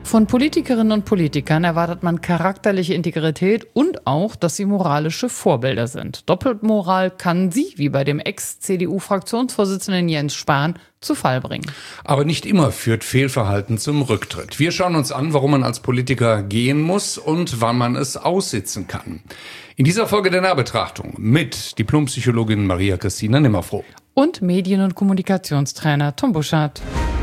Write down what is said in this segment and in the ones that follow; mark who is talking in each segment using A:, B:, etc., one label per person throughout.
A: Von Politikerinnen und Politikern erwartet man charakterliche Integrität und auch, dass sie moralische Vorbilder sind. Doppelmoral kann sie, wie bei dem Ex-CDU-Fraktionsvorsitzenden Jens Spahn, zu Fall bringen.
B: Aber nicht immer führt Fehlverhalten zum Rücktritt. Wir schauen uns an, warum man als Politiker gehen muss und wann man es aussitzen kann. In dieser Folge der Nahbetrachtung mit Diplompsychologin Maria-Christina Nimmerfroh.
A: Und Medien- und Kommunikationstrainer Tom Buschardt.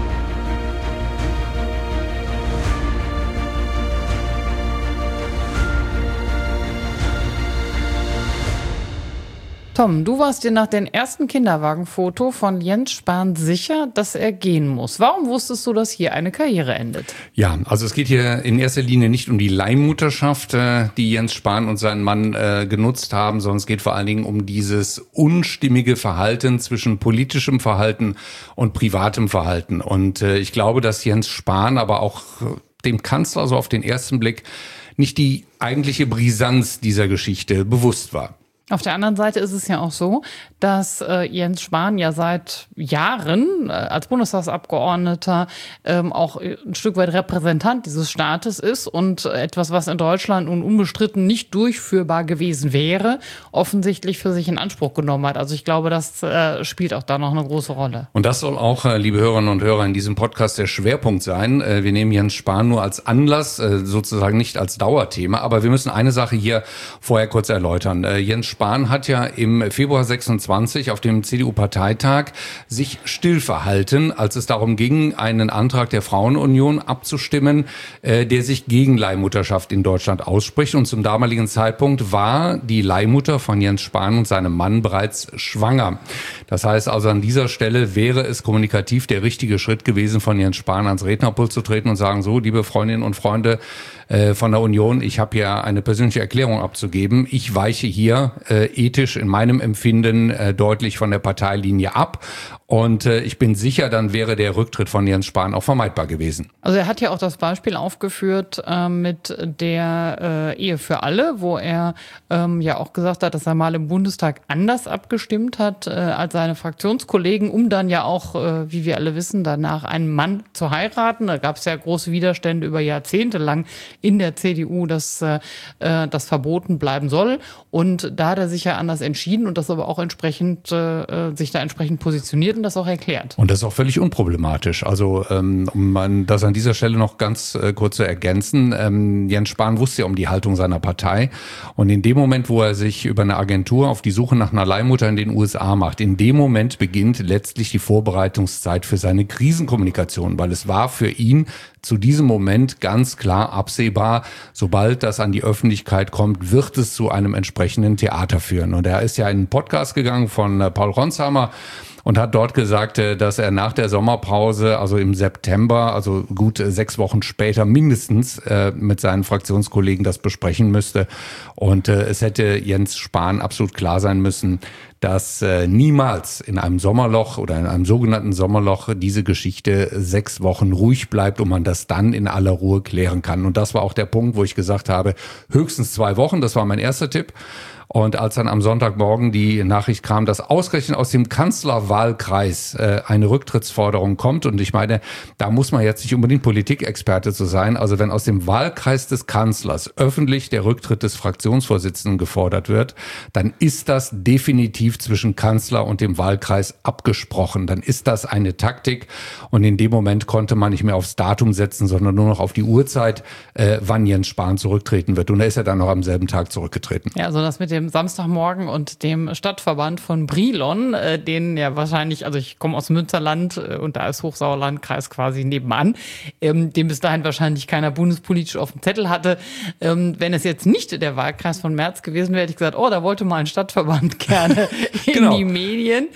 A: Tom, du warst dir nach dem ersten Kinderwagenfoto von Jens Spahn sicher, dass er gehen muss. Warum wusstest du, dass hier eine Karriere endet?
B: Ja, also es geht hier in erster Linie nicht um die Leihmutterschaft, die Jens Spahn und sein Mann genutzt haben, sondern es geht vor allen Dingen um dieses unstimmige Verhalten zwischen politischem Verhalten und privatem Verhalten. Und ich glaube, dass Jens Spahn, aber auch dem Kanzler so auf den ersten Blick nicht die eigentliche Brisanz dieser Geschichte bewusst war.
A: Auf der anderen Seite ist es ja auch so, dass Jens Spahn ja seit Jahren als Bundestagsabgeordneter auch ein Stück weit Repräsentant dieses Staates ist und etwas, was in Deutschland nun unbestritten nicht durchführbar gewesen wäre, offensichtlich für sich in Anspruch genommen hat. Also ich glaube, das spielt auch da noch eine große Rolle.
B: Und das soll auch, liebe Hörerinnen und Hörer, in diesem Podcast der Schwerpunkt sein. Wir nehmen Jens Spahn nur als Anlass, sozusagen nicht als Dauerthema, aber wir müssen eine Sache hier vorher kurz erläutern. Jens Spahn hat ja im Februar 26 auf dem CDU-Parteitag sich still verhalten, als es darum ging, einen Antrag der Frauenunion abzustimmen, der sich gegen Leihmutterschaft in Deutschland ausspricht. Und zum damaligen Zeitpunkt war die Leihmutter von Jens Spahn und seinem Mann bereits schwanger. Das heißt also, an dieser Stelle wäre es kommunikativ der richtige Schritt gewesen, von Jens Spahn ans Rednerpult zu treten und sagen, so, liebe Freundinnen und Freunde von der Union, ich habe hier eine persönliche Erklärung abzugeben. Ich weiche hier ethisch in meinem Empfinden deutlich von der Parteilinie ab. Und ich bin sicher, dann wäre der Rücktritt von Jens Spahn auch vermeidbar gewesen.
A: Also er hat ja auch das Beispiel aufgeführt mit der Ehe für alle, wo er ja auch gesagt hat, dass er mal im Bundestag anders abgestimmt hat als seine Fraktionskollegen, um dann ja auch, wie wir alle wissen, danach einen Mann zu heiraten. Da gab es ja große Widerstände über Jahrzehnte lang in der CDU, dass das verboten bleiben soll. Und da hat er sich ja anders entschieden und das aber auch entsprechend sich da entsprechend positioniert und das auch erklärt.
B: Und das ist auch völlig unproblematisch. Also um das an dieser Stelle noch ganz kurz zu ergänzen, Jens Spahn wusste ja um die Haltung seiner Partei und in dem Moment, wo er sich über eine Agentur auf die Suche nach einer Leihmutter in den USA macht, in dem Moment beginnt letztlich die Vorbereitungszeit für seine Krisenkommunikation, weil es war für ihn zu diesem Moment ganz klar absehbar, sobald das an die Öffentlichkeit kommt, wird es zu einem entsprechenden Theater führen. Und er ist ja in einen Podcast gegangen von Paul Ronsheimer und hat dort gesagt, dass er nach der Sommerpause, also im September, also gut 6 Wochen später mindestens mit seinen Fraktionskollegen das besprechen müsste. Und es hätte Jens Spahn absolut klar sein müssen, dass niemals in einem Sommerloch oder in einem sogenannten Sommerloch diese Geschichte 6 Wochen ruhig bleibt und man das dann in aller Ruhe klären kann. Und das war auch der Punkt, wo ich gesagt habe, höchstens 2 Wochen, das war mein erster Tipp. Und als dann am Sonntagmorgen die Nachricht kam, dass ausgerechnet aus dem Kanzlerwahlkreis eine Rücktrittsforderung kommt, und ich meine, da muss man jetzt nicht unbedingt Politikexperte zu sein, also wenn aus dem Wahlkreis des Kanzlers öffentlich der Rücktritt des Fraktionsvorsitzenden gefordert wird, dann ist das definitiv zwischen Kanzler und dem Wahlkreis abgesprochen. Dann ist das eine Taktik und in dem Moment konnte man nicht mehr aufs Datum setzen, sondern nur noch auf die Uhrzeit, wann Jens Spahn zurücktreten wird. Und er ist ja dann noch am selben Tag zurückgetreten.
A: Ja, also das mit dem Samstagmorgen und dem Stadtverband von Brilon, den ja wahrscheinlich, also ich komme aus Münsterland und da ist Hochsauerlandkreis quasi nebenan, den bis dahin wahrscheinlich keiner bundespolitisch auf dem Zettel hatte. Wenn es jetzt nicht der Wahlkreis von Merz gewesen wäre, hätte ich gesagt, oh, da wollte mal ein Stadtverband gerne in die Medien.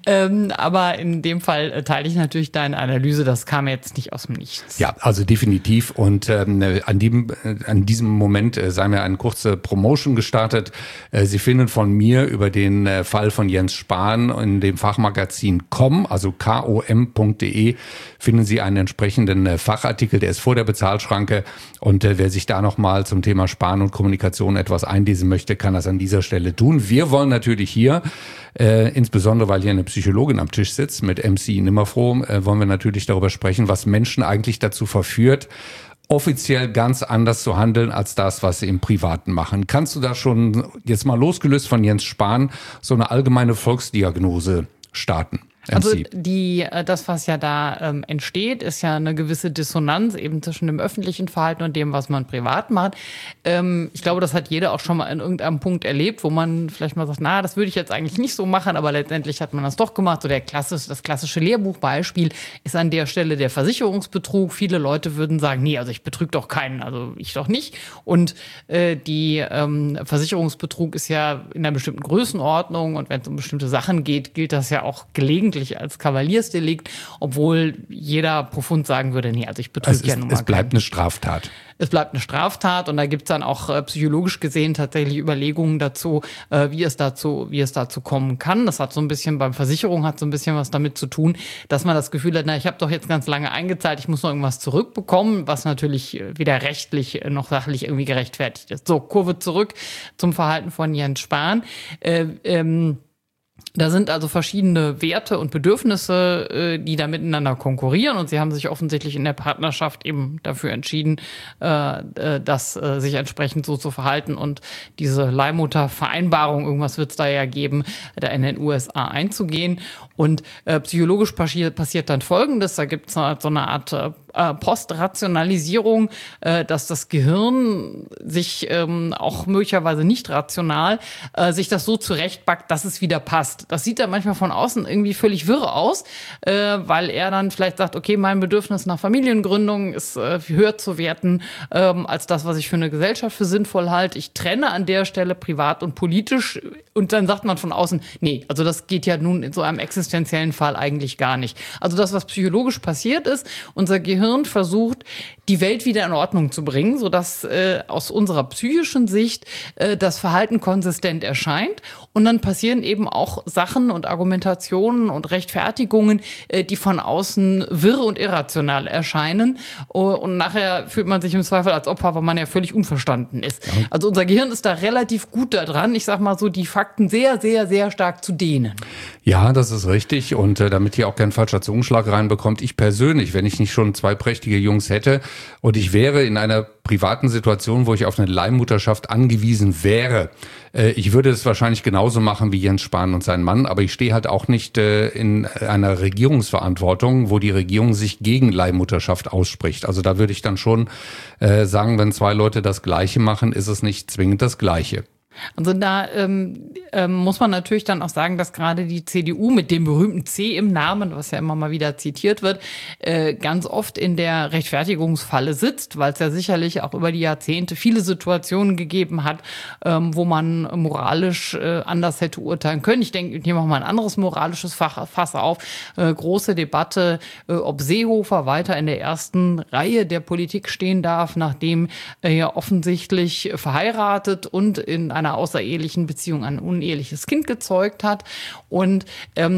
A: Aber in dem Fall teile ich natürlich deine Analyse, das kam jetzt nicht aus dem Nichts.
B: Ja, also definitiv. Und an diesem Moment sei mir eine kurze Promotion gestartet. Sie finden von mir über den Fall von Jens Spahn in dem Fachmagazin com, also kom.de, finden Sie einen entsprechenden Fachartikel, der ist vor der Bezahlschranke. Und wer sich da nochmal zum Thema Spahn und Kommunikation etwas einlesen möchte, kann das an dieser Stelle tun. Wir wollen natürlich hier, insbesondere weil hier eine Psychologin am Tisch sitzt mit MC Nimmerfroh, wollen wir natürlich darüber sprechen, was Menschen eigentlich dazu verführt, offiziell ganz anders zu handeln als das, was sie im Privaten machen. Kannst du da schon jetzt mal losgelöst von Jens Spahn so eine allgemeine Volksdiagnose starten?
A: Also das, was ja da entsteht, ist ja eine gewisse Dissonanz eben zwischen dem öffentlichen Verhalten und dem, was man privat macht. Ich glaube, das hat jeder auch schon mal in irgendeinem Punkt erlebt, wo man vielleicht mal sagt, das würde ich jetzt eigentlich nicht so machen, aber letztendlich hat man das doch gemacht. So das klassische Lehrbuchbeispiel ist an der Stelle der Versicherungsbetrug. Viele Leute würden sagen, nee, also ich betrüge doch keinen, also ich doch nicht. Und Versicherungsbetrug ist ja in einer bestimmten Größenordnung und wenn es um bestimmte Sachen geht, gilt das ja auch gelegentlich als Kavaliersdelikt, obwohl jeder profund sagen würde, nee, also ich betrüge ja nun mal.
B: Es bleibt eine Straftat.
A: Es bleibt eine Straftat und da gibt's dann auch psychologisch gesehen tatsächlich Überlegungen dazu, wie es dazu kommen kann. Das hat so ein bisschen was damit zu tun, dass man das Gefühl hat, ich habe doch jetzt ganz lange eingezahlt, ich muss noch irgendwas zurückbekommen, was natürlich weder rechtlich noch sachlich irgendwie gerechtfertigt ist. So, Kurve zurück zum Verhalten von Jens Spahn. Da sind also verschiedene Werte und Bedürfnisse, die da miteinander konkurrieren und sie haben sich offensichtlich in der Partnerschaft eben dafür entschieden, sich entsprechend so zu verhalten und diese Leihmuttervereinbarung, irgendwas wird es da ja geben, da in den USA einzugehen. Und psychologisch passiert dann Folgendes, da gibt es so eine Art Postrationalisierung, dass das Gehirn sich auch möglicherweise nicht rational sich das so zurechtbackt, dass es wieder passt. Das sieht dann manchmal von außen irgendwie völlig wirr aus, weil er dann vielleicht sagt, okay, mein Bedürfnis nach Familiengründung ist höher zu werten als das, was ich für eine Gesellschaft für sinnvoll halte. Ich trenne an der Stelle privat und politisch und dann sagt man von außen, nee, also das geht ja nun in so einem existenziellen Fall eigentlich gar nicht. Also das, was psychologisch passiert ist, unser Gehirn versucht, die Welt wieder in Ordnung zu bringen, sodass aus unserer psychischen Sicht das Verhalten konsistent erscheint. Und dann passieren eben auch Sachen und Argumentationen und Rechtfertigungen, die von außen wirr und irrational erscheinen. Und nachher fühlt man sich im Zweifel als Opfer, weil man ja völlig unverstanden ist. Ja. Also unser Gehirn ist da relativ gut daran, ich sag mal so, die Fakten sehr, sehr, sehr stark zu dehnen.
B: Ja, das ist richtig. Und damit hier auch kein falscher Zungenschlag reinbekommt, ich persönlich, wenn ich nicht schon 2 prächtige Jungs hätte und ich wäre in einer privaten Situation, wo ich auf eine Leihmutterschaft angewiesen wäre, ich würde es wahrscheinlich genauso machen wie Jens Spahn und sein Mann, aber ich stehe halt auch nicht in einer Regierungsverantwortung, wo die Regierung sich gegen Leihmutterschaft ausspricht. Also da würde ich dann schon sagen, wenn 2 Leute das Gleiche machen, ist es nicht zwingend das Gleiche.
A: Also da muss man natürlich dann auch sagen, dass gerade die CDU mit dem berühmten C im Namen, was ja immer mal wieder zitiert wird, ganz oft in der Rechtfertigungsfalle sitzt, weil es ja sicherlich auch über die Jahrzehnte viele Situationen gegeben hat, wo man moralisch anders hätte urteilen können. Ich denke, hier machen wir ein anderes moralisches Fass auf. Große Debatte, ob Seehofer weiter in der ersten Reihe der Politik stehen darf, nachdem er ja offensichtlich verheiratet und in einer außerehelichen Beziehung ein uneheliches Kind gezeugt hat. Und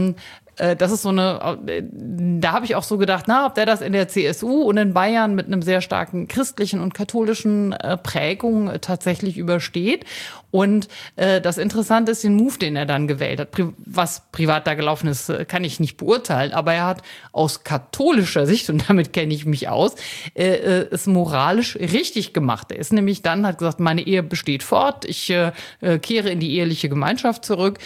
A: das ist so eine, da habe ich auch so gedacht, ob der das in der CSU und in Bayern mit einem sehr starken christlichen und katholischen Prägung tatsächlich übersteht. Und das Interessante ist den Move, den er dann gewählt hat. Was privat da gelaufen ist, kann ich nicht beurteilen. Aber er hat aus katholischer Sicht, und damit kenne ich mich aus, es moralisch richtig gemacht. Er ist nämlich dann, hat gesagt, meine Ehe besteht fort, ich kehre in die eheliche Gemeinschaft zurück.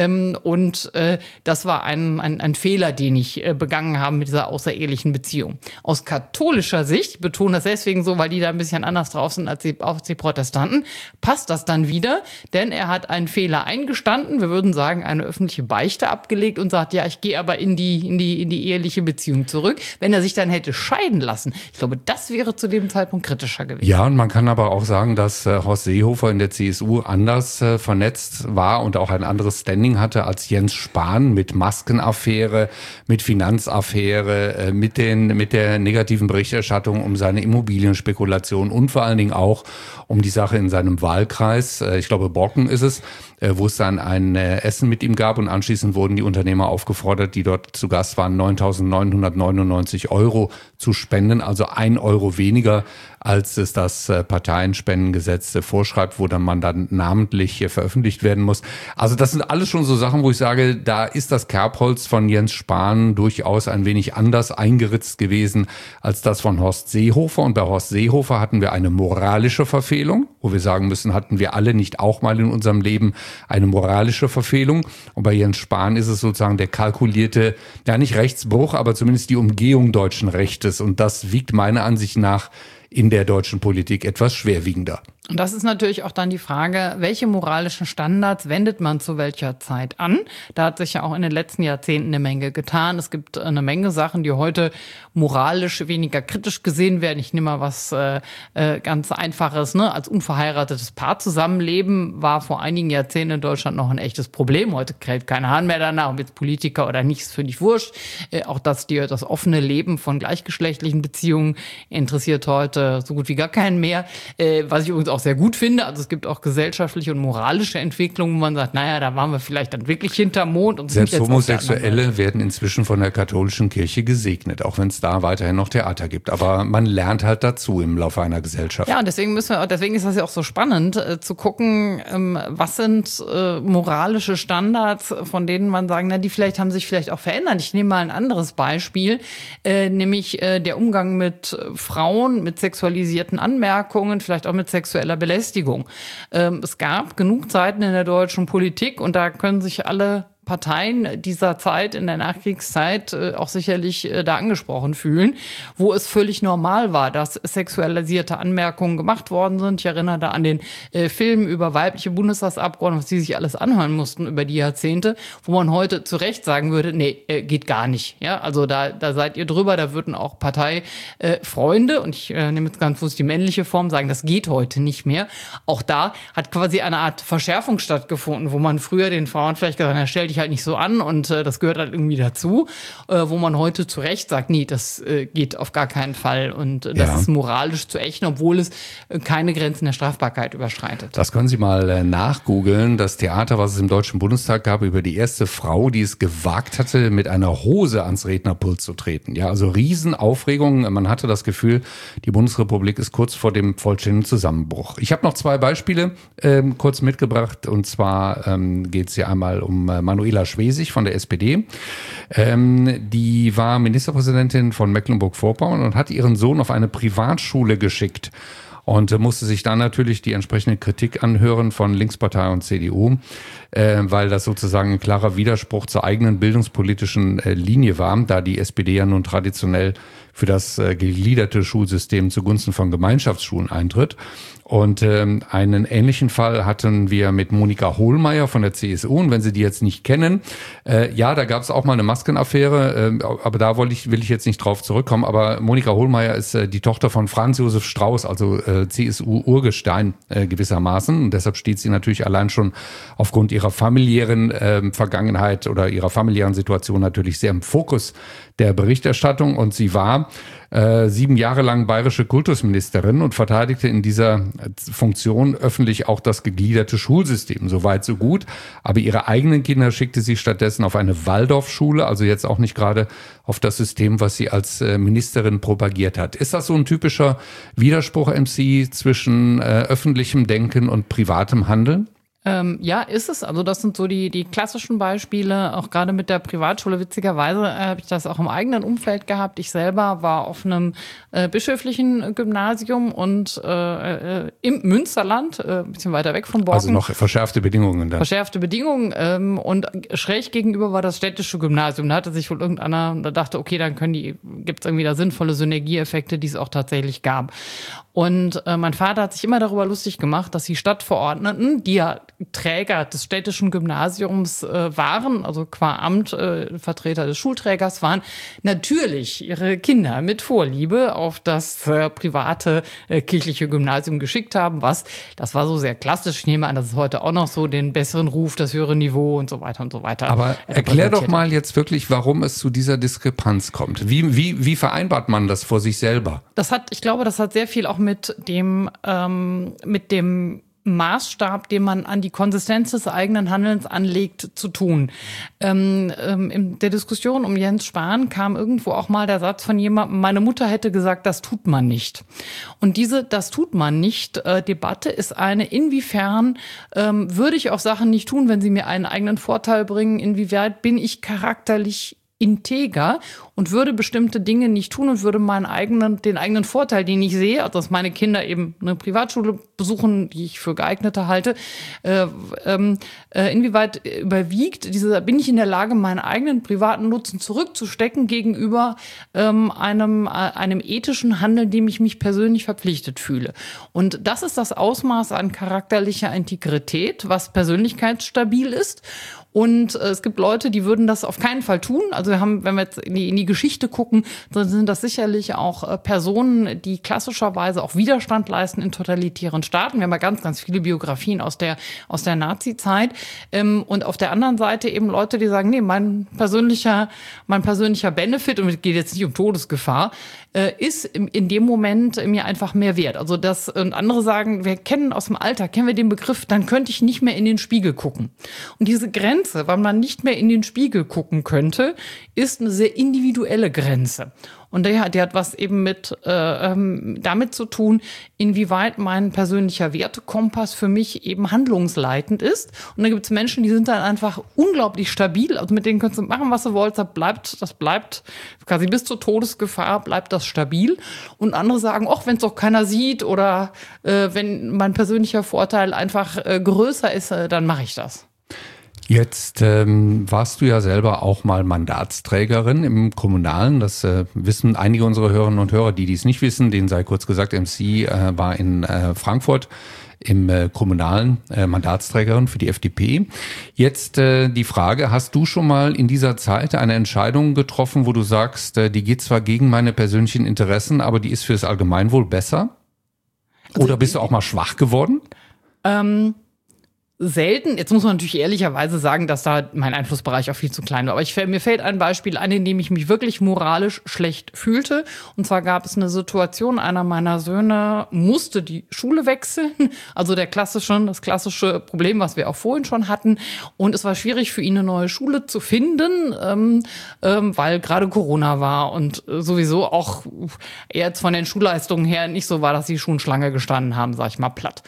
A: Und das war ein Fehler, den ich begangen habe mit dieser außerehelichen Beziehung. Aus katholischer Sicht, ich betone das deswegen so, weil die da ein bisschen anders drauf sind als die Protestanten, passt das dann wieder, denn er hat einen Fehler eingestanden, wir würden sagen, eine öffentliche Beichte abgelegt und sagt, ja, ich gehe aber in die eheliche Beziehung zurück. Wenn er sich dann hätte scheiden lassen, ich glaube, das wäre zu dem Zeitpunkt kritischer gewesen.
B: Ja, und man kann aber auch sagen, dass Horst Seehofer in der CSU anders vernetzt war und auch ein anderes Standing hatte als Jens Spahn mit Maskenaffäre, mit Finanzaffäre, mit der negativen Berichterstattung um seine Immobilienspekulation und vor allen Dingen auch um die Sache in seinem Wahlkreis. Ich glaube, Borken ist es, wo es dann ein Essen mit ihm gab und anschließend wurden die Unternehmer aufgefordert, die dort zu Gast waren, 9.999 € zu spenden, also 1 € weniger als es das Parteienspendengesetz vorschreibt, wo dann man dann namentlich veröffentlicht werden muss. Also das sind alles schon so Sachen, wo ich sage, da ist das Kerbholz von Jens Spahn durchaus ein wenig anders eingeritzt gewesen als das von Horst Seehofer. Und bei Horst Seehofer hatten wir eine moralische Verfehlung, wo wir sagen müssen, hatten wir alle nicht auch mal in unserem Leben eine moralische Verfehlung. Und bei Jens Spahn ist es sozusagen der kalkulierte, ja nicht Rechtsbruch, aber zumindest die Umgehung deutschen Rechtes. Und das wiegt meiner Ansicht nach in der deutschen Politik etwas schwerwiegender.
A: Und das ist natürlich auch dann die Frage, welche moralischen Standards wendet man zu welcher Zeit an? Da hat sich ja auch in den letzten Jahrzehnten eine Menge getan. Es gibt eine Menge Sachen, die heute moralisch weniger kritisch gesehen werden. Ich nehme mal was ganz Einfaches, ne? Als unverheiratetes Paar zusammenleben war vor einigen Jahrzehnten in Deutschland noch ein echtes Problem. Heute kräht kein Hahn mehr danach, ob jetzt Politiker oder nicht, ist völlig wurscht. Auch das offene Leben von gleichgeschlechtlichen Beziehungen interessiert heute so gut wie gar keinen mehr. Was ich übrigens auch sehr gut finde. Also es gibt auch gesellschaftliche und moralische Entwicklungen, wo man sagt, naja, da waren wir vielleicht dann wirklich hinterm Mond. Und
B: selbst Homosexuelle werden inzwischen von der katholischen Kirche gesegnet, auch wenn es da weiterhin noch Theater gibt. Aber man lernt halt dazu im Laufe einer Gesellschaft.
A: Ja, und deswegen ist das ja auch so spannend, zu gucken, was sind moralische Standards, von denen man sagen, na, die haben sich vielleicht auch verändert. Ich nehme mal ein anderes Beispiel, nämlich der Umgang mit Frauen, mit sexualisierten Anmerkungen, vielleicht auch mit sexueller Belästigung. Es gab genug Zeiten in der deutschen Politik und da können sich alle Parteien dieser Zeit, in der Nachkriegszeit, auch sicherlich da angesprochen fühlen, wo es völlig normal war, dass sexualisierte Anmerkungen gemacht worden sind. Ich erinnere da an den Film über weibliche Bundestagsabgeordnete, was die sich alles anhören mussten über die Jahrzehnte, wo man heute zu Recht sagen würde, nee, geht gar nicht. Ja, also da seid ihr drüber, da würden auch Parteifreunde, und ich nehme jetzt ganz bewusst die männliche Form, sagen, das geht heute nicht mehr. Auch da hat quasi eine Art Verschärfung stattgefunden, wo man früher den Frauen vielleicht gesagt hat, stell dich halt nicht so an und das gehört halt irgendwie dazu, wo man heute zu Recht sagt, nee, das geht auf gar keinen Fall und das ist moralisch zu ächten, obwohl es keine Grenzen der Strafbarkeit überschreitet.
B: Das können Sie mal nachgoogeln, das Theater, was es im Deutschen Bundestag gab, über die erste Frau, die es gewagt hatte, mit einer Hose ans Rednerpult zu treten. Ja, also Riesenaufregung. Man hatte das Gefühl, die Bundesrepublik ist kurz vor dem vollständigen Zusammenbruch. Ich habe noch zwei Beispiele kurz mitgebracht, und zwar geht es hier einmal um Manuela Schwesig von der SPD. Die war Ministerpräsidentin von Mecklenburg-Vorpommern und hat ihren Sohn auf eine Privatschule geschickt und musste sich dann natürlich die entsprechende Kritik anhören von Linkspartei und CDU, weil das sozusagen ein klarer Widerspruch zur eigenen bildungspolitischen Linie war, da die SPD ja nun traditionell für das gegliederte Schulsystem zugunsten von Gemeinschaftsschulen eintritt. Und einen ähnlichen Fall hatten wir mit Monika Hohlmeier von der CSU. Und wenn Sie die jetzt nicht kennen, da gab es auch mal eine Maskenaffäre, aber da will ich jetzt nicht drauf zurückkommen. Aber Monika Hohlmeier ist die Tochter von Franz Josef Strauß, also CSU-Urgestein gewissermaßen. Und deshalb steht sie natürlich allein schon aufgrund ihrer familiären Vergangenheit oder ihrer familiären Situation natürlich sehr im Fokus der Berichterstattung. Und sie war 7 Jahre lang bayerische Kultusministerin und verteidigte in dieser Funktion öffentlich auch das gegliederte Schulsystem. So weit, so gut. Aber ihre eigenen Kinder schickte sie stattdessen auf eine Waldorfschule, also jetzt auch nicht gerade auf das System, was sie als Ministerin propagiert hat. Ist das so ein typischer Widerspruch, MC, zwischen öffentlichem Denken und privatem Handeln?
A: Ja, ist es. Also das sind so die klassischen Beispiele, auch gerade mit der Privatschule. Witzigerweise habe ich das auch im eigenen Umfeld gehabt. Ich selber war auf einem bischöflichen Gymnasium und im Münsterland, ein bisschen weiter weg von Borken.
B: Also noch verschärfte Bedingungen dann.
A: Verschärfte Bedingungen und schräg gegenüber war das städtische Gymnasium. Da hatte sich wohl irgendeiner, da dachte, okay, dann gibt es irgendwie da sinnvolle Synergieeffekte, die es auch tatsächlich gab. Und mein Vater hat sich immer darüber lustig gemacht, dass die Stadtverordneten, die ja Träger des städtischen Gymnasiums waren, also qua Amt Vertreter des Schulträgers waren, natürlich ihre Kinder mit Vorliebe auf das private kirchliche Gymnasium geschickt haben, das war so sehr klassisch. Ich nehme an, das ist heute auch noch so, den besseren Ruf, das höhere Niveau und so weiter und so weiter.
B: Aber erklär doch mal jetzt wirklich, warum es zu dieser Diskrepanz kommt. Wie vereinbart man das vor sich selber?
A: Ich glaube, das hat sehr viel auch mit dem Maßstab, den man an die Konsistenz des eigenen Handelns anlegt, zu tun. In der Diskussion um Jens Spahn kam irgendwo auch mal der Satz von jemandem, meine Mutter hätte gesagt, das tut man nicht. Und diese "das tut man nicht" Debatte ist eine, inwiefern würde ich auch Sachen nicht tun, wenn sie mir einen eigenen Vorteil bringen, inwieweit bin ich charakterlich integer und würde bestimmte Dinge nicht tun und würde den eigenen Vorteil, den ich sehe, also dass meine Kinder eben eine Privatschule besuchen, die ich für geeigneter halte, inwieweit überwiegt bin ich in der Lage, meinen eigenen privaten Nutzen zurückzustecken gegenüber einem ethischen Handeln, dem ich mich persönlich verpflichtet fühle. Und das ist das Ausmaß an charakterlicher Integrität, was persönlichkeitsstabil ist. Und es gibt Leute, die würden das auf keinen Fall tun. Also wenn wir jetzt in die Geschichte gucken, dann sind das sicherlich auch Personen, die klassischerweise auch Widerstand leisten in totalitären Staaten. Wir haben ja ganz, ganz viele Biografien aus der Nazi-Zeit. Und auf der anderen Seite eben Leute, die sagen, nee, mein persönlicher Benefit, und es geht jetzt nicht um Todesgefahr, ist in dem Moment mir einfach mehr wert. Also und andere sagen, wir kennen aus dem Alltag, kennen wir den Begriff, dann könnte ich nicht mehr in den Spiegel gucken. Und diese Grenze, wann man nicht mehr in den Spiegel gucken könnte, ist eine sehr individuelle Grenze. Und die hat was eben damit zu tun, inwieweit mein persönlicher Wertekompass für mich eben handlungsleitend ist. Und da gibt es Menschen, die sind dann einfach unglaublich stabil. Also mit denen kannst du machen, was du wolltest. Das bleibt quasi bis zur Todesgefahr bleibt das stabil. Und andere sagen, wenn es doch keiner sieht oder wenn mein persönlicher Vorteil einfach größer ist, dann mache ich das.
B: Jetzt warst du ja selber auch mal Mandatsträgerin im Kommunalen. Das wissen einige unserer Hörerinnen und Hörer, die dies nicht wissen. Denen sei kurz gesagt, MC war in Frankfurt im Kommunalen Mandatsträgerin für die FDP. Jetzt die Frage, hast du schon mal in dieser Zeit eine Entscheidung getroffen, wo du sagst, die geht zwar gegen meine persönlichen Interessen, aber die ist für das Allgemeinwohl besser? Oder bist du auch mal schwach geworden?
A: Selten. Jetzt muss man natürlich ehrlicherweise sagen, dass da mein Einflussbereich auch viel zu klein war. Aber mir fällt ein Beispiel ein, in dem ich mich wirklich moralisch schlecht fühlte. Und zwar gab es eine Situation, einer meiner Söhne musste die Schule wechseln. Also das klassische Problem, was wir auch vorhin schon hatten. Und es war schwierig für ihn, eine neue Schule zu finden, weil gerade Corona war und sowieso auch eher jetzt von den Schulleistungen her nicht so war, dass die Schulen Schlange gestanden haben, sag ich mal platt.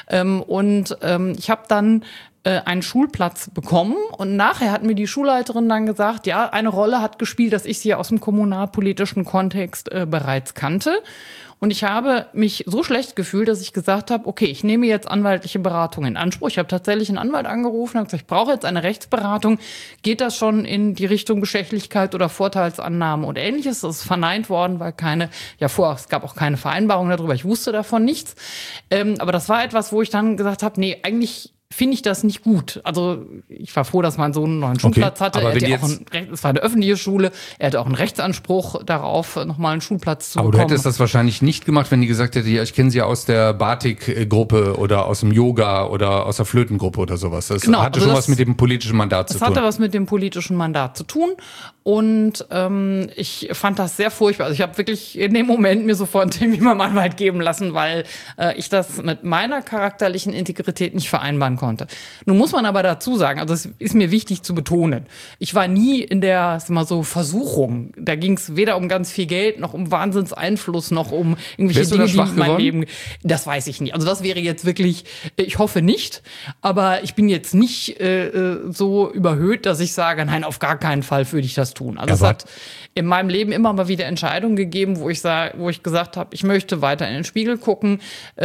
A: Ich habe dann einen Schulplatz bekommen und nachher hat mir die Schulleiterin dann gesagt, ja, eine Rolle hat gespielt, dass ich sie aus dem kommunalpolitischen Kontext bereits kannte. Und ich habe mich so schlecht gefühlt, dass ich gesagt habe, okay, ich nehme jetzt anwaltliche Beratung in Anspruch. Ich habe tatsächlich einen Anwalt angerufen und gesagt, ich brauche jetzt eine Rechtsberatung. Geht das schon in die Richtung Bestechlichkeit oder Vorteilsannahme und Ähnliches? Das ist verneint worden, weil es gab auch keine Vereinbarung darüber. Ich wusste davon nichts. Aber das war etwas, wo ich dann gesagt habe, nee, eigentlich finde ich das nicht gut. Also ich war froh, dass mein Sohn einen neuen Schulplatz hatte. Es war eine öffentliche Schule. Er hatte auch einen Rechtsanspruch darauf, nochmal einen Schulplatz zu bekommen.
B: Aber du hättest das wahrscheinlich nicht gemacht, wenn die gesagt hätte, ja, ich kenne sie aus der Batik-Gruppe oder aus dem Yoga oder aus der Flötengruppe oder sowas. Das hatte schon was mit dem politischen Mandat zu tun.
A: Das hatte was mit dem politischen Mandat zu tun. Und ich fand das sehr furchtbar. Also ich habe wirklich in dem Moment mir sofort einen Termin beim Anwalt geben lassen, weil ich das mit meiner charakterlichen Integrität nicht vereinbaren konnte. Nun muss man aber dazu sagen, also es ist mir wichtig zu betonen, ich war nie in der Versuchung. Da ging es weder um ganz viel Geld, noch um Wahnsinnseinfluss, noch um irgendwelche Dinge, die in meinem Leben... Das weiß ich nicht. Also das wäre jetzt wirklich, ich hoffe nicht, aber ich bin jetzt nicht so überhöht, dass ich sage, nein, auf gar keinen Fall würde ich das tun. Also es hat in meinem Leben immer mal wieder Entscheidungen gegeben, wo ich gesagt habe, ich möchte weiter in den Spiegel gucken,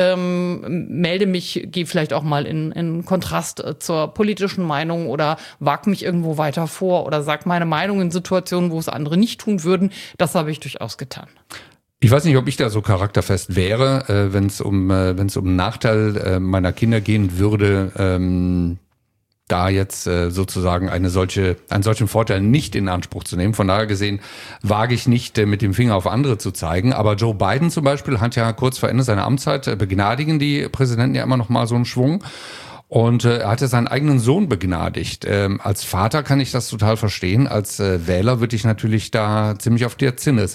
A: melde mich, gehe vielleicht auch mal in Kontrast zur politischen Meinung oder wag mich irgendwo weiter vor oder sag meine Meinung in Situationen, wo es andere nicht tun würden. Das habe ich durchaus getan.
B: Ich weiß nicht, ob ich da so charakterfest wäre, wenn es um einen Nachteil meiner Kinder gehen würde, da jetzt sozusagen einen solchen Vorteil nicht in Anspruch zu nehmen. Von daher gesehen wage ich nicht, mit dem Finger auf andere zu zeigen. Aber Joe Biden zum Beispiel hat ja kurz vor Ende seiner Amtszeit, begnadigen die Präsidenten ja immer noch mal so einen Schwung. Und er hatte seinen eigenen Sohn begnadigt. Als Vater kann ich das total verstehen. Als Wähler würde ich natürlich da ziemlich auf der Zinne sein.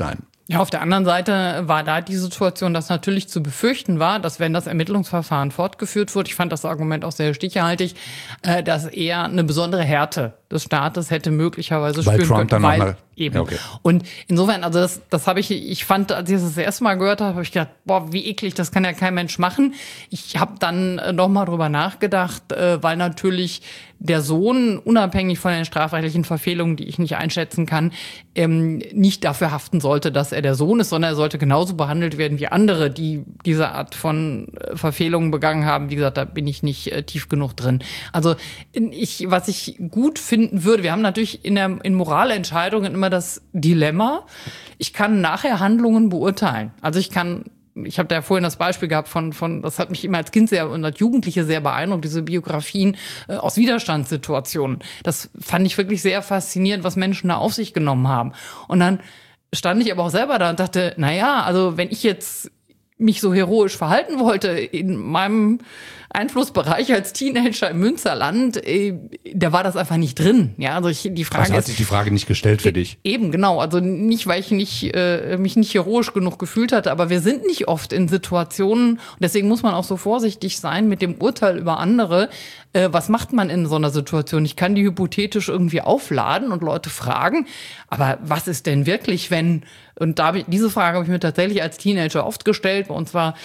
A: Ja, auf der anderen Seite war da die Situation, dass natürlich zu befürchten war, dass wenn das Ermittlungsverfahren fortgeführt wird, ich fand das Argument auch sehr stichhaltig, dass er eine besondere Härte des Staates hätte möglicherweise
B: spüren können. Trump dann noch
A: eben. Ja, okay. Und insofern, also das habe ich fand, als ich das erste Mal gehört habe, habe ich gedacht, boah, wie eklig, das kann ja kein Mensch machen. Ich habe dann noch mal drüber nachgedacht, weil natürlich der Sohn, unabhängig von den strafrechtlichen Verfehlungen, die ich nicht einschätzen kann, nicht dafür haften sollte, dass er der Sohn ist, sondern er sollte genauso behandelt werden wie andere, die diese Art von Verfehlungen begangen haben. Wie gesagt, da bin ich nicht tief genug drin. Also was ich gut finden würde, wir haben natürlich in Moralentscheidungen immer das Dilemma, ich kann nachher Handlungen beurteilen. Also ich habe da ja vorhin das Beispiel gehabt von, das hat mich immer als Kind und als Jugendliche sehr beeindruckt, diese Biografien aus Widerstandssituationen. Das fand ich wirklich sehr faszinierend, was Menschen da auf sich genommen haben. Und dann stand ich aber auch selber da und dachte, also wenn ich jetzt mich so heroisch verhalten wollte in meinem Einflussbereich als Teenager im Münsterland, da war das einfach nicht drin. Ja, also die Frage
B: also hat sich die Frage nicht gestellt für dich?
A: Eben, genau. Also nicht, weil ich mich nicht heroisch genug gefühlt hatte, aber wir sind nicht oft in Situationen, und deswegen muss man auch so vorsichtig sein mit dem Urteil über andere. Was macht man in so einer Situation? Ich kann die hypothetisch irgendwie aufladen und Leute fragen, aber was ist denn wirklich, wenn, und diese Frage habe ich mir tatsächlich als Teenager oft gestellt, bei uns war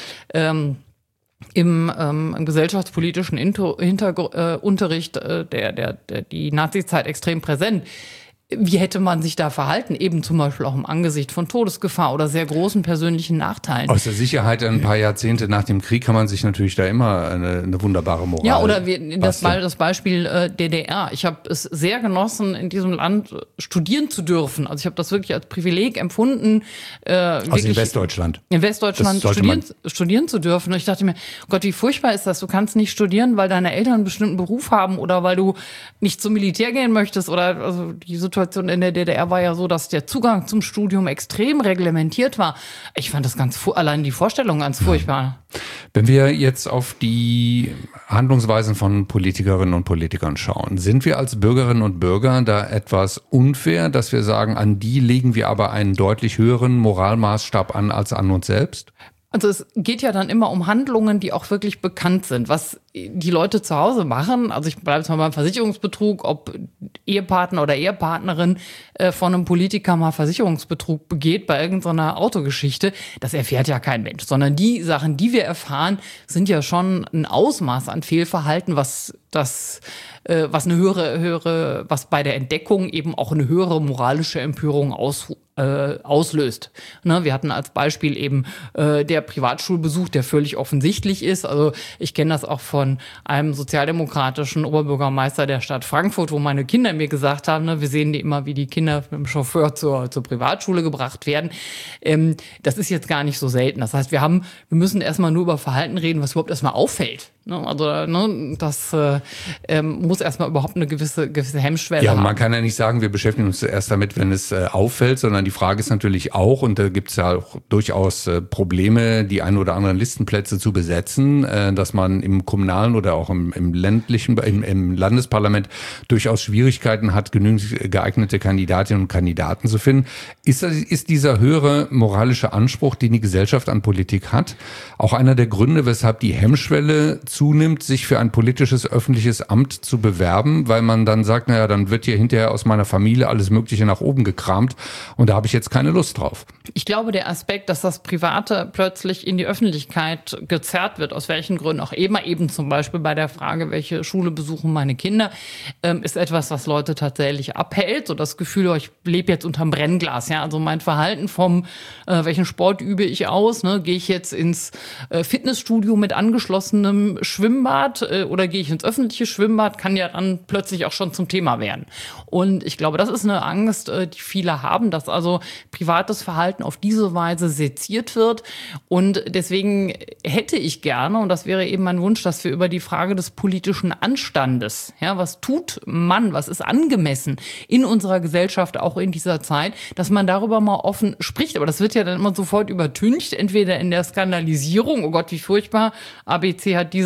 A: im gesellschaftspolitischen Unterricht die Nazizeit extrem präsent. Wie hätte man sich da verhalten? Eben zum Beispiel auch im Angesicht von Todesgefahr oder sehr großen persönlichen Nachteilen.
B: Aus der Sicherheit ein paar Jahrzehnte nach dem Krieg kann man sich natürlich da immer eine wunderbare Moral.
A: Ja, oder das Beispiel DDR. Ich habe es sehr genossen, in diesem Land studieren zu dürfen. Also ich habe das wirklich als Privileg empfunden.
B: Also in Westdeutschland.
A: In Westdeutschland studieren zu dürfen. Und ich dachte mir, oh Gott, wie furchtbar ist das? Du kannst nicht studieren, weil deine Eltern einen bestimmten Beruf haben oder weil du nicht zum Militär gehen möchtest oder also die Situation in der DDR war ja so, dass der Zugang zum Studium extrem reglementiert war. Ich fand das allein die Vorstellung ganz furchtbar.
B: Wenn wir jetzt auf die Handlungsweisen von Politikerinnen und Politikern schauen, sind wir als Bürgerinnen und Bürger da etwas unfair, dass wir sagen, an die legen wir aber einen deutlich höheren Moralmaßstab an als an uns selbst?
A: Also es geht ja dann immer um Handlungen, die auch wirklich bekannt sind, was die Leute zu Hause machen. Also ich bleibe jetzt mal beim Versicherungsbetrug, ob Ehepartner oder Ehepartnerin von einem Politiker mal Versicherungsbetrug begeht bei irgendeiner Autogeschichte, das erfährt ja kein Mensch. Sondern die Sachen, die wir erfahren, sind ja schon ein Ausmaß an Fehlverhalten, was eine höhere, was bei der Entdeckung eben auch eine höhere moralische Empörung auslöst. Ne, wir hatten als Beispiel eben der Privatschulbesuch, der völlig offensichtlich ist. Also ich kenne das auch von einem sozialdemokratischen Oberbürgermeister der Stadt Frankfurt, wo meine Kinder mir gesagt haben, ne, wir sehen die immer, wie die Kinder mit dem Chauffeur zur Privatschule gebracht werden. Das ist jetzt gar nicht so selten. Das heißt, wir müssen erstmal nur über Verhalten reden, was überhaupt erstmal auffällt. Also das muss erstmal überhaupt eine gewisse Hemmschwelle haben.
B: Ja, man kann ja nicht sagen, wir beschäftigen uns zuerst damit, wenn es auffällt, sondern die Frage ist natürlich auch, und da gibt es ja auch durchaus Probleme, die ein oder anderen Listenplätze zu besetzen, dass man im kommunalen oder auch im ländlichen, im Landesparlament durchaus Schwierigkeiten hat, genügend geeignete Kandidatinnen und Kandidaten zu finden. Ist dieser höhere moralische Anspruch, den die Gesellschaft an Politik hat, auch einer der Gründe, weshalb die Hemmschwelle zunimmt, sich für ein politisches öffentliches Amt zu bewerben, weil man dann sagt, naja, dann wird hier hinterher aus meiner Familie alles Mögliche nach oben gekramt und da habe ich jetzt keine Lust drauf.
A: Ich glaube, der Aspekt, dass das Private plötzlich in die Öffentlichkeit gezerrt wird, aus welchen Gründen auch immer, eben zum Beispiel bei der Frage, welche Schule besuchen meine Kinder, ist etwas, was Leute tatsächlich abhält. So das Gefühl, ich lebe jetzt unterm Brennglas. Ja, also mein Verhalten welchen Sport übe ich aus? Ne? Gehe ich jetzt ins Fitnessstudio mit angeschlossenem Schwimmbad oder gehe ich ins öffentliche Schwimmbad, kann ja dann plötzlich auch schon zum Thema werden. Und ich glaube, das ist eine Angst, die viele haben, dass also privates Verhalten auf diese Weise seziert wird. Und deswegen hätte ich gerne, und das wäre eben mein Wunsch, dass wir über die Frage des politischen Anstandes, ja, was tut man, was ist angemessen in unserer Gesellschaft, auch in dieser Zeit, dass man darüber mal offen spricht. Aber das wird ja dann immer sofort übertüncht, entweder in der Skandalisierung, oh Gott, wie furchtbar, ABC hat dieses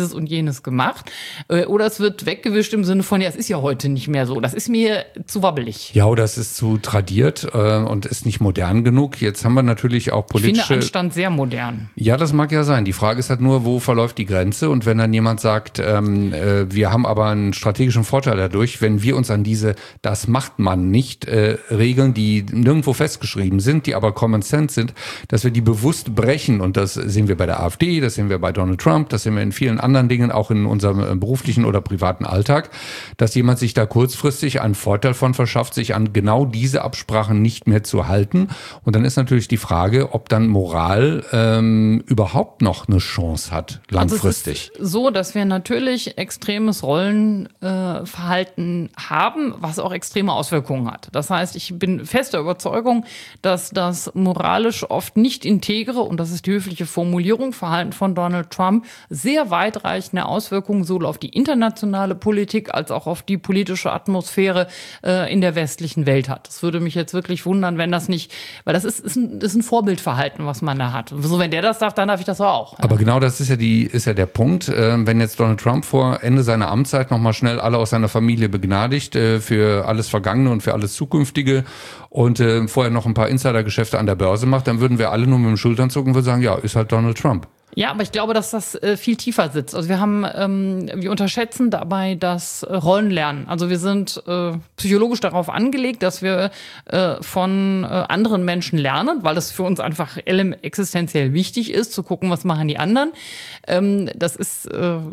A: dieses und jenes gemacht. Oder es wird weggewischt im Sinne von, ja, es ist ja heute nicht mehr so. Das ist mir zu wabbelig.
B: Ja, oder es ist zu tradiert und ist nicht modern genug. Jetzt haben wir natürlich auch politische...
A: Ich finde Anstand sehr modern.
B: Ja, das mag ja sein. Die Frage ist halt nur, wo verläuft die Grenze? Und wenn dann jemand sagt, wir haben aber einen strategischen Vorteil dadurch, wenn wir uns an diese "das macht man nicht" Regeln, die nirgendwo festgeschrieben sind, die aber Common Sense sind, dass wir die bewusst brechen. Und das sehen wir bei der AfD, das sehen wir bei Donald Trump, das sehen wir in vielen anderen Dingen, auch in unserem beruflichen oder privaten Alltag, dass jemand sich da kurzfristig einen Vorteil von verschafft, sich an genau diese Absprachen nicht mehr zu halten. Und dann ist natürlich die Frage, ob dann Moral überhaupt noch eine Chance hat, langfristig.
A: Also es ist so, dass wir natürlich extremes Rollenverhalten haben, was auch extreme Auswirkungen hat. Das heißt, ich bin fester Überzeugung, dass das moralisch oft nicht integre, und das ist die höfliche Formulierung, Verhalten von Donald Trump sehr weitreichende Auswirkungen sowohl auf die internationale Politik als auch auf die politische Atmosphäre in der westlichen Welt hat. Das würde mich jetzt wirklich wundern, wenn das nicht, weil das ist ein Vorbildverhalten, was man da hat. So, wenn der das darf, dann darf ich das auch.
B: Aber genau das ist ja der Punkt. Wenn jetzt Donald Trump vor Ende seiner Amtszeit nochmal schnell alle aus seiner Familie begnadigt für alles Vergangene und für alles Zukünftige und vorher noch ein paar Insidergeschäfte an der Börse macht, dann würden wir alle nur mit den Schultern zucken und würden sagen, ja, ist halt Donald Trump.
A: Ja, aber ich glaube, dass das viel tiefer sitzt. Also wir unterschätzen dabei das Rollenlernen. Also wir sind psychologisch darauf angelegt, dass wir von anderen Menschen lernen, weil es für uns einfach existenziell wichtig ist, zu gucken, was machen die anderen. Das ist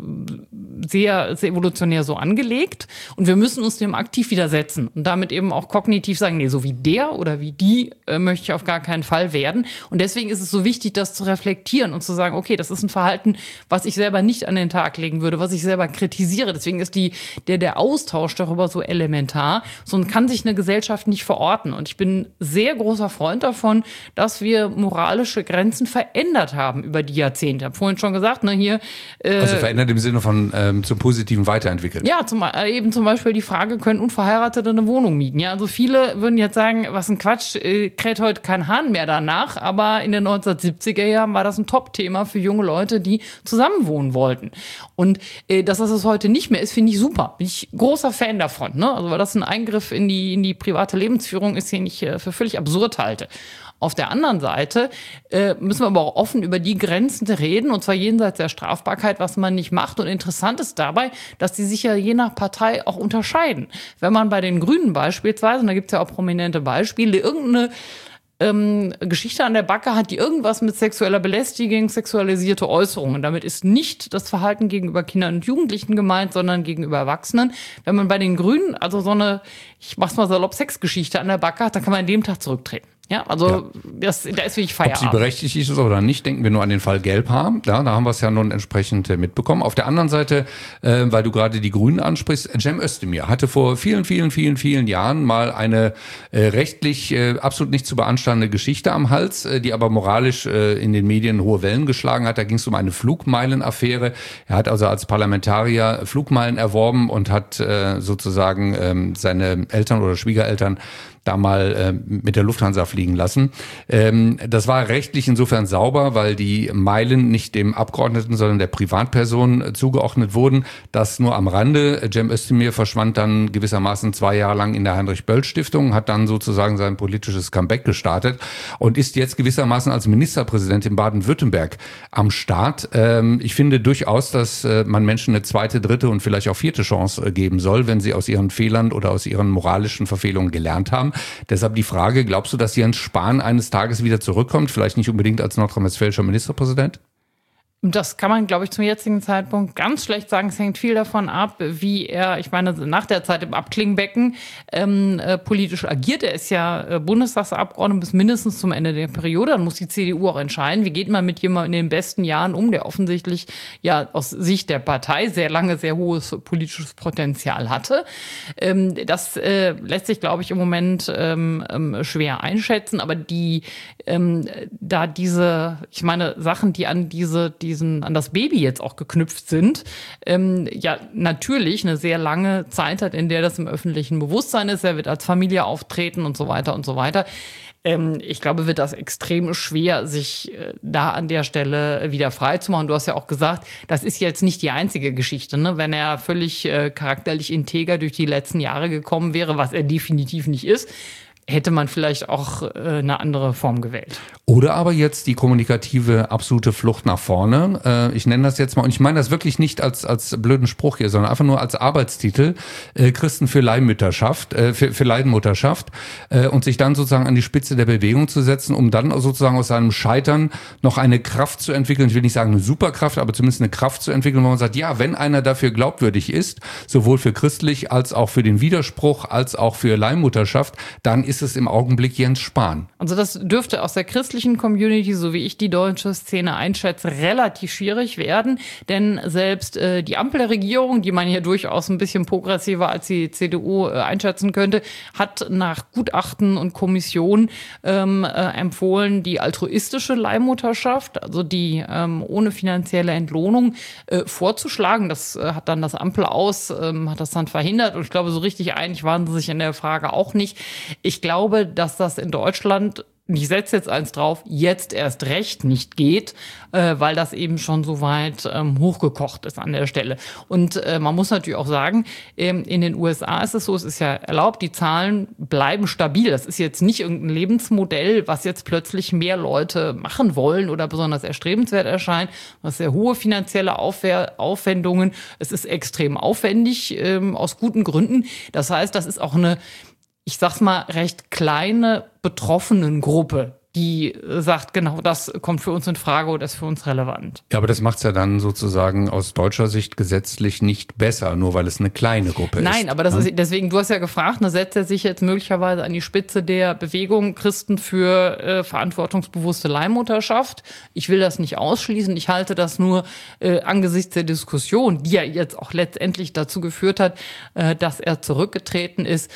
A: sehr, sehr evolutionär so angelegt. Und wir müssen uns dem aktiv widersetzen und damit eben auch kognitiv sagen, nee, so wie der oder wie die möchte ich auf gar keinen Fall werden. Und deswegen ist es so wichtig, das zu reflektieren und zu sagen, okay, das ist ein Verhalten, was ich selber nicht an den Tag legen würde, was ich selber kritisiere. Deswegen ist der Austausch darüber so elementar. So kann sich eine Gesellschaft nicht verorten. Und ich bin sehr großer Freund davon, dass wir moralische Grenzen verändert haben über die Jahrzehnte. Ich habe vorhin schon gesagt, ne, hier.
B: Also verändert im Sinne von zum Positiven weiterentwickelt.
A: Ja, eben zum Beispiel die Frage, können Unverheiratete eine Wohnung mieten? Ja, also viele würden jetzt sagen, was ein Quatsch, kräht heute kein Hahn mehr danach. Aber in den 1970er Jahren war das ein Top-Thema für junge Leute, die zusammenwohnen wollten. Und dass das heute nicht mehr ist, finde ich super. Bin ich großer Fan davon. Ne? Also weil das ein Eingriff in die private Lebensführung ist, den ich für völlig absurd halte. Auf der anderen Seite müssen wir aber auch offen über die Grenzen reden, und zwar jenseits der Strafbarkeit, was man nicht macht. Und interessant ist dabei, dass die sich ja je nach Partei auch unterscheiden. Wenn man bei den Grünen beispielsweise, und da gibt es ja auch prominente Beispiele, irgendeine Geschichte an der Backe hat, die irgendwas mit sexueller Belästigung, sexualisierte Äußerungen. Damit ist nicht das Verhalten gegenüber Kindern und Jugendlichen gemeint, sondern gegenüber Erwachsenen. Wenn man bei den Grünen also so eine, ich mach's mal salopp, Sexgeschichte an der Backe hat, dann kann man an dem Tag zurücktreten. Ja, also ja. Da ist wirklich Feierabend.
B: Ob sie berechtigt ist oder nicht, denken wir nur an den Fall Gelbhaar. Ja, da haben wir es ja nun entsprechend mitbekommen. Auf der anderen Seite, weil du gerade die Grünen ansprichst, Cem Özdemir hatte vor vielen Jahren mal eine rechtlich absolut nicht zu beanstandende Geschichte am Hals, die aber moralisch in den Medien hohe Wellen geschlagen hat. Da ging es um eine Flugmeilenaffäre. Er hat also als Parlamentarier Flugmeilen erworben und hat sozusagen seine Eltern oder Schwiegereltern da mal mit der Lufthansa fliegen lassen. Das war rechtlich insofern sauber, weil die Meilen nicht dem Abgeordneten, sondern der Privatperson zugeordnet wurden. Das nur am Rande. Cem Özdemir verschwand dann gewissermaßen 2 Jahre lang in der Heinrich-Böll-Stiftung, hat dann sozusagen sein politisches Comeback gestartet und ist jetzt gewissermaßen als Ministerpräsident in Baden-Württemberg am Start. Ich finde durchaus, dass man Menschen eine zweite, dritte und vielleicht auch vierte Chance geben soll, wenn sie aus ihren Fehlern oder aus ihren moralischen Verfehlungen gelernt haben. Deshalb die Frage, glaubst du, dass Jens Spahn eines Tages wieder zurückkommt? Vielleicht nicht unbedingt als nordrhein-westfälischer Ministerpräsident?
A: Das kann man, glaube ich, zum jetzigen Zeitpunkt ganz schlecht sagen. Es hängt viel davon ab, wie er, ich meine, nach der Zeit im Abklingbecken politisch agiert. Er ist ja Bundestagsabgeordneter bis mindestens zum Ende der Periode. Dann muss die CDU auch entscheiden, wie geht man mit jemandem in den besten Jahren um, der offensichtlich ja aus Sicht der Partei sehr lange sehr hohes politisches Potenzial hatte. Das lässt sich, glaube ich, im Moment schwer einschätzen. Aber da diese, ich meine, Sachen, die an an das Baby jetzt auch geknüpft sind, ja natürlich eine sehr lange Zeit hat, in der das im öffentlichen Bewusstsein ist. Er wird als Familie auftreten und so weiter und so weiter. Ich glaube, wird das extrem schwer, sich da an der Stelle wieder frei zu machen. Du hast ja auch gesagt, das ist jetzt nicht die einzige Geschichte, ne? Wenn er völlig charakterlich integer durch die letzten Jahre gekommen wäre, was er definitiv nicht ist, hätte man vielleicht auch eine andere Form gewählt.
B: Oder aber jetzt die kommunikative absolute Flucht nach vorne. Ich nenne das jetzt mal, und ich meine das wirklich nicht als blöden Spruch hier, sondern einfach nur als Arbeitstitel, Christen für Leihmutterschaft, für Leihmutterschaft, und sich dann sozusagen an die Spitze der Bewegung zu setzen, um dann sozusagen aus seinem Scheitern noch eine Kraft zu entwickeln. Ich will nicht sagen eine Superkraft, aber zumindest eine Kraft zu entwickeln, wo man sagt, ja, wenn einer dafür glaubwürdig ist, sowohl für christlich als auch für den Widerspruch, als auch für Leihmutterschaft, dann ist es im Augenblick Jens Spahn.
A: Also das dürfte aus der christlichen Community, so wie ich die deutsche Szene einschätze, relativ schwierig werden. Denn selbst die Ampelregierung, die man hier durchaus ein bisschen progressiver als die CDU einschätzen könnte, hat nach Gutachten und Kommission empfohlen, die altruistische Leihmutterschaft, also die ohne finanzielle Entlohnung, vorzuschlagen. Das hat dann das Ampel-Aus, hat das dann verhindert. Und ich glaube, so richtig einig waren sie sich in der Frage auch nicht. Ich glaube, dass das in Deutschland, ich setze jetzt eins drauf, jetzt erst recht nicht geht, weil das eben schon so weit hochgekocht ist an der Stelle. Und man muss natürlich auch sagen, in den USA ist es so, es ist ja erlaubt, die Zahlen bleiben stabil. Das ist jetzt nicht irgendein Lebensmodell, was jetzt plötzlich mehr Leute machen wollen oder besonders erstrebenswert erscheint. Das sehr hohe finanzielle Aufwendungen. Es ist extrem aufwendig, aus guten Gründen. Das heißt, das ist auch eine, ich sag's mal, recht kleine Betroffenengruppe, die sagt, genau, das kommt für uns in Frage oder ist für uns relevant.
B: Ja, aber das macht's ja dann sozusagen aus deutscher Sicht gesetzlich nicht besser, nur weil es eine kleine Gruppe ist.
A: Nein, aber das ist deswegen, du hast ja gefragt, setzt er sich jetzt möglicherweise an die Spitze der Bewegung Christen für verantwortungsbewusste Leihmutterschaft. Ich will das nicht ausschließen. Ich halte das nur angesichts der Diskussion, die ja jetzt auch letztendlich dazu geführt hat, dass er zurückgetreten ist,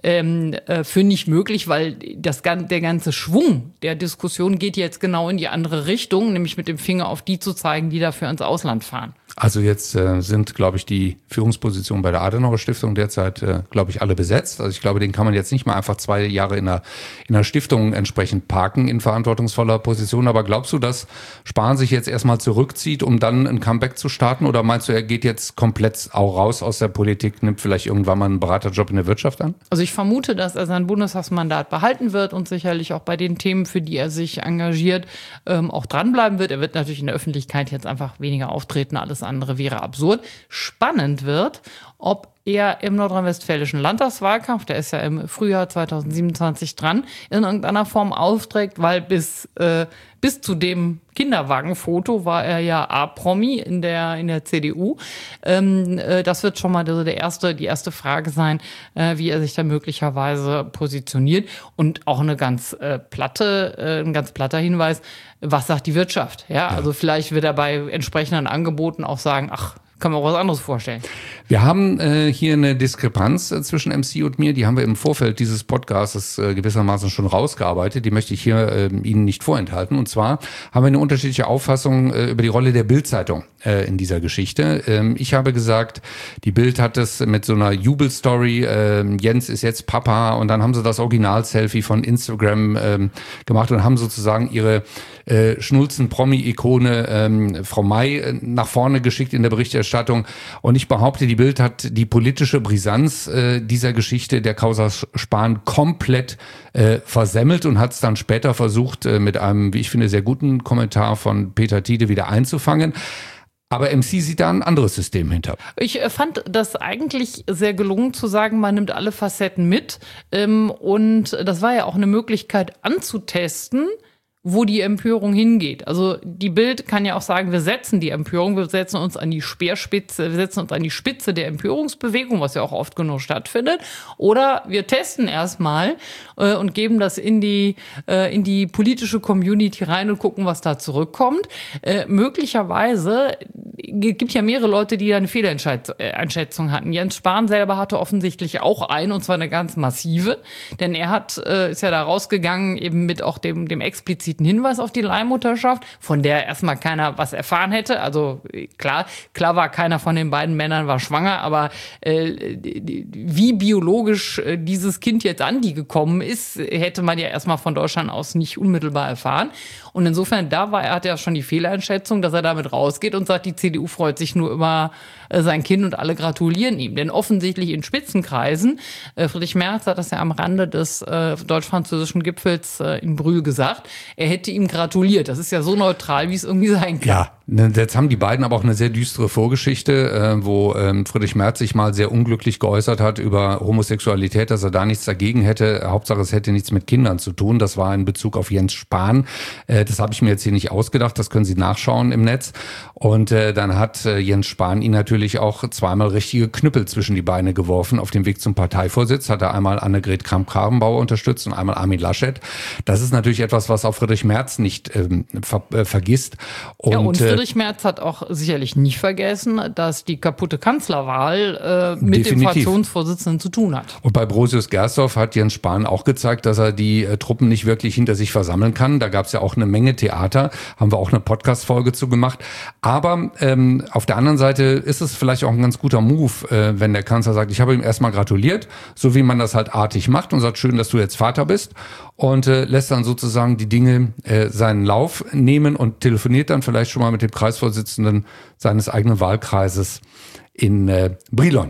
A: für nicht möglich, weil der ganze Schwung der Diskussion geht jetzt genau in die andere Richtung, nämlich mit dem Finger auf die zu zeigen, die dafür ins Ausland fahren.
B: Also jetzt sind, glaube ich, die Führungspositionen bei der Adenauer Stiftung derzeit, glaube ich, alle besetzt. Also ich glaube, den kann man jetzt nicht mal einfach 2 Jahre in einer Stiftung entsprechend parken in verantwortungsvoller Position. Aber glaubst du, dass Spahn sich jetzt erstmal zurückzieht, um dann ein Comeback zu starten? Oder meinst du, er geht jetzt komplett auch raus aus der Politik, nimmt vielleicht irgendwann mal einen Beraterjob in der Wirtschaft an?
A: Also ich vermute, dass er sein Bundestagsmandat behalten wird und sicherlich auch bei den Themen, für die er sich engagiert, auch dranbleiben wird. Er wird natürlich in der Öffentlichkeit jetzt einfach weniger auftreten, alles andere wäre absurd. Spannend wird, ob er im nordrhein-westfälischen Landtagswahlkampf, der ist ja im Frühjahr 2027 dran, in irgendeiner Form aufträgt, weil bis zu dem Kinderwagenfoto war er ja A-Promi in der CDU. Das wird schon mal die erste Frage sein, wie er sich da möglicherweise positioniert. Und auch ein ganz platter Hinweis, was sagt die Wirtschaft? Ja, also vielleicht wird er bei entsprechenden Angeboten auch sagen, ach, kann man auch was anderes vorstellen.
B: Wir haben hier eine Diskrepanz zwischen MC und mir, die haben wir im Vorfeld dieses Podcasts gewissermaßen schon rausgearbeitet, die möchte ich hier Ihnen nicht vorenthalten. Und zwar haben wir eine unterschiedliche Auffassung über die Rolle der Bild-Zeitung in dieser Geschichte. Ich habe gesagt, die Bild hat es mit so einer Jubelstory, Jens ist jetzt Papa, und dann haben sie das Original-Selfie von Instagram gemacht und haben sozusagen ihre Schnulzen-Promi-Ikone Frau May nach vorne geschickt in der Berichterstattung. Und ich behaupte, die Bild hat die politische Brisanz dieser Geschichte der Causa Spahn komplett versemmelt und hat es dann später versucht, mit einem, wie ich finde, sehr guten Kommentar von Peter Tiede wieder einzufangen. Aber MC sieht da ein anderes System hinter.
A: Ich fand das eigentlich sehr gelungen zu sagen, man nimmt alle Facetten mit. Und das war ja auch eine Möglichkeit anzutesten, wo die Empörung hingeht. Also die Bild kann ja auch sagen, wir setzen die Empörung, wir setzen uns an die Speerspitze, wir setzen uns an die Spitze der Empörungsbewegung, was ja auch oft genug stattfindet. Oder wir testen erstmal und geben das in die politische Community rein und gucken, was da zurückkommt. Möglicherweise gibt ja mehrere Leute, die da eine Fehleinschätzung hatten. Jens Spahn selber hatte offensichtlich auch eine, und zwar eine ganz massive, denn er ist ja da rausgegangen eben mit auch dem expliziten Hinweis auf die Leihmutterschaft, von der erstmal keiner was erfahren hätte. Also klar war, keiner von den beiden Männern war schwanger, aber wie biologisch dieses Kind jetzt an die gekommen ist, hätte man ja erstmal von Deutschland aus nicht unmittelbar erfahren. Und insofern, hat er schon die Fehleinschätzung, dass er damit rausgeht und sagt, die CDU freut sich nur über sein Kind und alle gratulieren ihm. Denn offensichtlich in Spitzenkreisen, Friedrich Merz hat das ja am Rande des deutsch-französischen Gipfels in Brühl gesagt, er hätte ihm gratuliert. Das ist ja so neutral, wie es irgendwie sein kann.
B: Ja, jetzt haben die beiden aber auch eine sehr düstere Vorgeschichte, wo Friedrich Merz sich mal sehr unglücklich geäußert hat über Homosexualität, dass er da nichts dagegen hätte. Hauptsache, es hätte nichts mit Kindern zu tun. Das war in Bezug auf Jens Spahn. Das habe ich mir jetzt hier nicht ausgedacht. Das können Sie nachschauen im Netz. Und dann hat Jens Spahn ihn natürlich auch zweimal richtige Knüppel zwischen die Beine geworfen. Auf dem Weg zum Parteivorsitz hat er einmal Annegret Kramp-Karrenbauer unterstützt und einmal Armin Laschet. Das ist natürlich etwas, was auch Friedrich Merz nicht vergisst.
A: Und Friedrich Merz hat auch sicherlich nicht vergessen, dass die kaputte Kanzlerwahl mit dem Fraktionsvorsitzenden zu tun hat.
B: Und bei Brosius Gersdorf hat Jens Spahn auch gezeigt, dass er die Truppen nicht wirklich hinter sich versammeln kann. Da gab es ja auch eine Menge Theater, haben wir auch eine Podcast-Folge zu gemacht. Aber auf der anderen Seite ist es vielleicht auch ein ganz guter Move, wenn der Kanzler sagt, ich habe ihm erstmal gratuliert, so wie man das halt artig macht und sagt, schön, dass du jetzt Vater bist, und lässt dann sozusagen die Dinge seinen Lauf nehmen und telefoniert dann vielleicht schon mal mit dem Kreisvorsitzenden seines eigenen Wahlkreises in Brilon.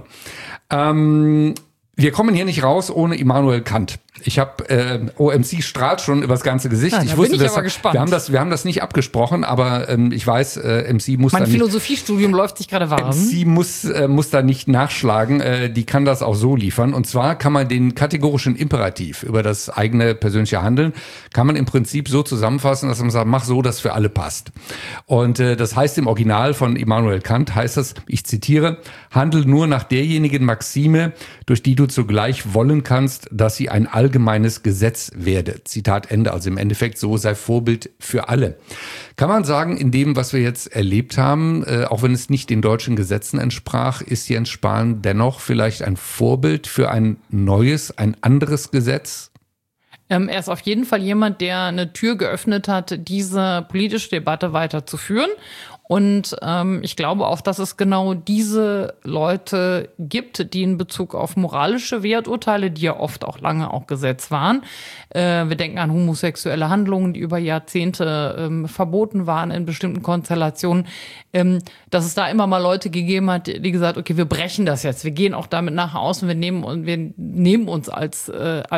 B: Wir kommen hier nicht raus ohne Immanuel Kant. Ich habe OMC strahlt schon übers ganze Gesicht. Ich wusste,
A: bin ich aber gespannt.
B: Wir haben das nicht abgesprochen, aber ich weiß, MC muss
A: mein Philosophiestudium läuft sich gerade warm.
B: MC muss da nicht nachschlagen. Die kann das auch so liefern. Und zwar kann man den kategorischen Imperativ über das eigene persönliche Handeln kann man im Prinzip so zusammenfassen, dass man sagt, mach so, dass für alle passt. Und das heißt im Original von Immanuel Kant heißt das, ich zitiere: Handel nur nach derjenigen Maxime, durch die du zugleich wollen kannst, dass sie ein allgemeines Gesetz werde. Zitat Ende. Also im Endeffekt, so sei Vorbild für alle. Kann man sagen, in dem, was wir jetzt erlebt haben, auch wenn es nicht den deutschen Gesetzen entsprach, ist Jens Spahn dennoch vielleicht ein Vorbild für ein neues, ein anderes Gesetz?
A: Er ist auf jeden Fall jemand, der eine Tür geöffnet hat, diese politische Debatte weiterzuführen. Und ich glaube auch, dass es genau diese Leute gibt, die in Bezug auf moralische Werturteile, die ja oft auch lange auch Gesetz waren, wir denken an homosexuelle Handlungen, die über Jahrzehnte verboten waren in bestimmten Konstellationen, dass es da immer mal Leute gegeben hat, die gesagt, okay, wir brechen das jetzt, wir gehen auch damit nach außen, wir nehmen uns als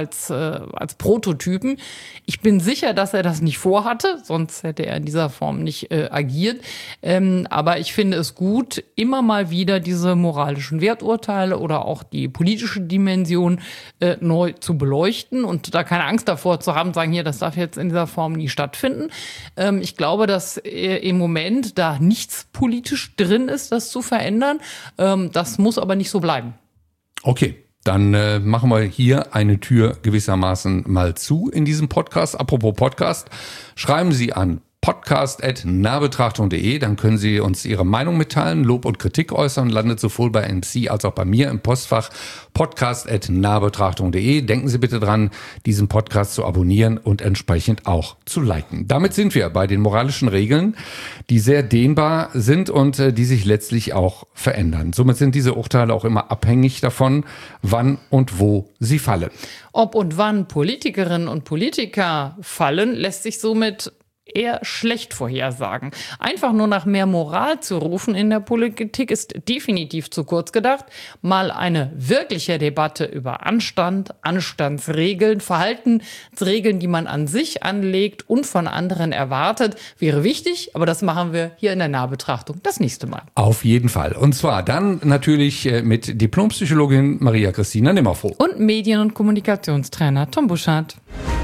A: Prototypen. Ich bin sicher, dass er das nicht vorhatte, sonst hätte er in dieser Form nicht agiert. Aber ich finde es gut, immer mal wieder diese moralischen Werturteile oder auch die politische Dimension neu zu beleuchten und da keine Angst davor zu haben, sagen, hier, das darf jetzt in dieser Form nie stattfinden. Ich glaube, dass im Moment da nichts politisch drin ist, das zu verändern. Das muss aber nicht so bleiben.
B: Okay. Dann machen wir hier eine Tür gewissermaßen mal zu in diesem Podcast. Apropos Podcast, schreiben Sie an podcast@nahbetrachtung.de, dann können Sie uns Ihre Meinung mitteilen, Lob und Kritik äußern, landet sowohl bei MC als auch bei mir im Postfach podcast@nahbetrachtung.de. Denken Sie bitte dran, diesen Podcast zu abonnieren und entsprechend auch zu liken. Damit sind wir bei den moralischen Regeln, die sehr dehnbar sind und die sich letztlich auch verändern. Somit sind diese Urteile auch immer abhängig davon, wann und wo sie fallen.
A: Ob und wann Politikerinnen und Politiker fallen, lässt sich somit eher schlecht vorhersagen. Einfach nur nach mehr Moral zu rufen in der Politik ist definitiv zu kurz gedacht. Mal eine wirkliche Debatte über Anstand, Anstandsregeln, Verhaltensregeln, die man an sich anlegt und von anderen erwartet, wäre wichtig, aber das machen wir hier in der Nahbetrachtung das nächste Mal.
B: Auf jeden Fall. Und zwar dann natürlich mit Diplompsychologin Maria Christina Nimmerfroh.
A: Und Medien- und Kommunikationstrainer Tom Buschardt.